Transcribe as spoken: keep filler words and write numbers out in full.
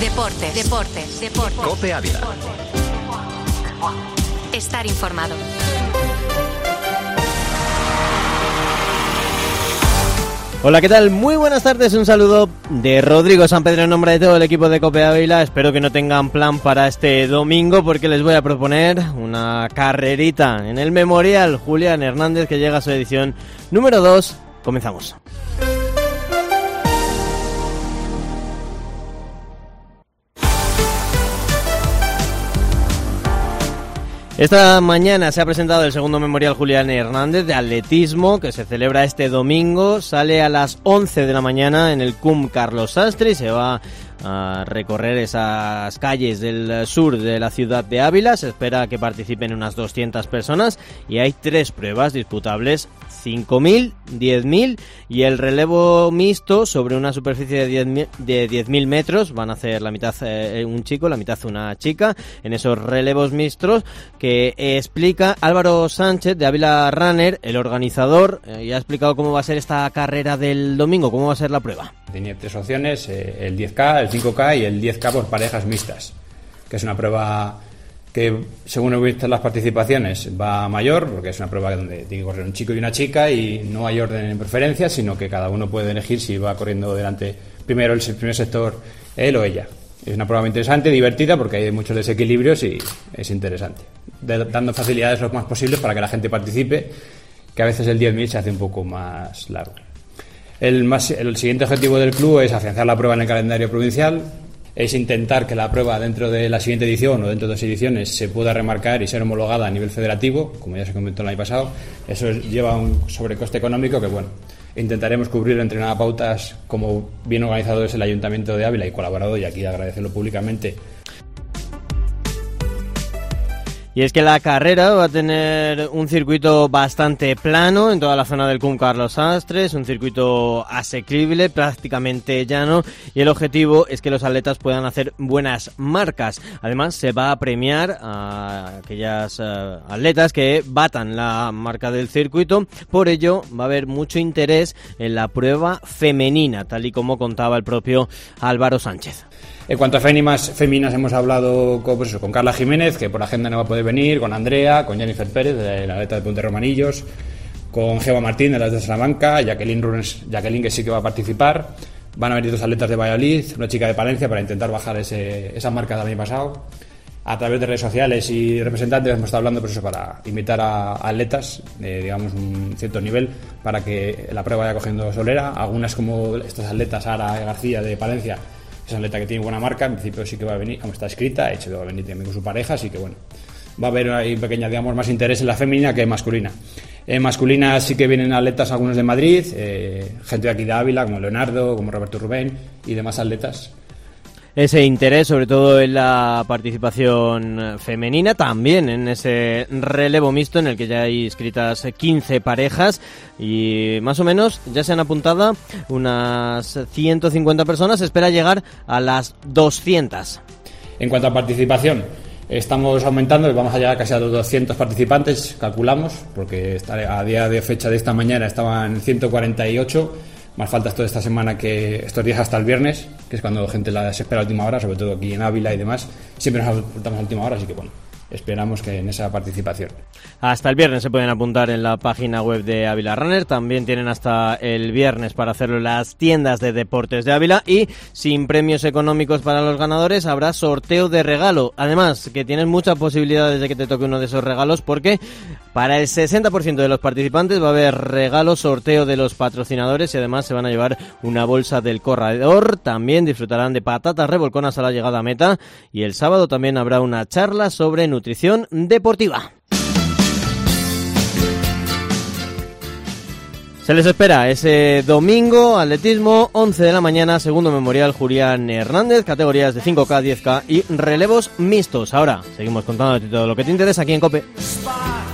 Deportes, deportes, deportes. COPE Ávila. Estar informado. Hola, ¿qué tal? Muy buenas tardes, un saludo de Rodrigo Sanpedro en nombre de todo el equipo de COPE Ávila. Espero que no tengan plan para este domingo porque les voy a proponer una carrerita en el Memorial Julián Hernández que llega a su edición número dos. Comenzamos. Esta mañana se ha presentado el segundo Memorial Julián Hernández de atletismo que se celebra este domingo. Sale a las once de la mañana en el C U M Carlos Sastre y se va a recorrer esas calles del sur de la ciudad de Ávila. Se espera que participen unas doscientas personas y hay tres pruebas disputables: cinco mil, diez mil y el relevo mixto sobre una superficie de diez mil metros. Van a hacer la mitad eh, un chico, la mitad una chica en esos relevos mixtos que eh, explica Álvaro Sánchez de Ávila Runner, el organizador, eh, y ha explicado cómo va a ser esta carrera del domingo, cómo va a ser la prueba. Tenía tres opciones, eh, el diez K, el cinco K y el diez K por parejas mixtas, que es una prueba que, según he visto las participaciones, va a mayor, porque es una prueba donde tiene que correr un chico y una chica y no hay orden en preferencia, sino que cada uno puede elegir si va corriendo delante primero el primer sector él o ella. Es una prueba muy interesante, divertida, porque hay muchos desequilibrios y es interesante, de, dando facilidades lo más posibles para que la gente participe, que a veces el diez mil se hace un poco más largo. El, más, el siguiente objetivo del club es afianzar la prueba en el calendario provincial, es intentar que la prueba dentro de la siguiente edición o dentro de dos ediciones se pueda remarcar y ser homologada a nivel federativo, como ya se comentó el año pasado. Eso lleva un sobrecoste económico que, bueno, intentaremos cubrir entre nada pautas, como bien organizado es el Ayuntamiento de Ávila y colaborado, y aquí agradecerlo públicamente. Y es que la carrera va a tener un circuito bastante plano en toda la zona del C U M Carlos Sastre, es un circuito asequible, prácticamente llano, y el objetivo es que los atletas puedan hacer buenas marcas. Además, se va a premiar a aquellas uh, atletas que batan la marca del circuito. Por ello, va a haber mucho interés en la prueba femenina, tal y como contaba el propio Álvaro Sánchez. En cuanto a féminas, féminas hemos hablado con, pues eso, con Carla Jiménez, que por agenda no va a poder venir, con Andrea, con Jennifer Pérez, de la atleta de Puente Romanillos, con Gema Martín, de las de Salamanca, Jacqueline Runes, Jacqueline que sí que va a participar. Van a venir dos atletas de Valladolid, una chica de Palencia, para intentar bajar ese, esa marca del año pasado. A través de redes sociales y representantes hemos estado hablando, pues eso, para invitar a atletas de, digamos, un cierto nivel para que la prueba vaya cogiendo solera. Algunas, como estas atletas, Sara García de Palencia, es una atleta que tiene buena marca, en principio sí que va a venir, como está escrita, de hecho va a venir también con su pareja, así que bueno, va a haber ahí pequeña, digamos, más interés en la femenina que en masculina. En masculina sí que vienen atletas, algunos de Madrid, eh, gente de aquí de Ávila, como Leonardo, como Roberto Rubén y demás atletas. Ese interés, sobre todo en la participación femenina, también en ese relevo mixto en el que ya hay inscritas quince parejas y más o menos ya se han apuntado unas ciento cincuenta personas. Se espera llegar a las doscientas. En cuanto a participación, estamos aumentando y vamos a llegar casi a los doscientos participantes, calculamos, porque a día de fecha de esta mañana estaban ciento cuarenta y ocho. Más faltas toda esta semana, que estos días hasta el viernes, que es cuando la gente la se espera a última hora, sobre todo aquí en Ávila y demás. Siempre nos apuntamos a última hora, así que bueno, esperamos que en esa participación. Hasta el viernes se pueden apuntar en la página web de Ávila Runner. También tienen hasta el viernes para hacerlo en las tiendas de deportes de Ávila. Y sin premios económicos para los ganadores, habrá sorteo de regalo. Además, que tienes muchas posibilidades de que te toque uno de esos regalos, porque para el sesenta por ciento de los participantes va a haber regalo, sorteo de los patrocinadores, y además se van a llevar una bolsa del corredor. También disfrutarán de patatas revolconas a la llegada a meta. Y el sábado también habrá una charla sobre nutrición deportiva. Se les espera ese domingo, atletismo, once de la mañana, segundo Memorial Julián Hernández, categorías de cinco K, diez K y relevos mixtos. Ahora seguimos contándote todo lo que te interesa aquí en COPE.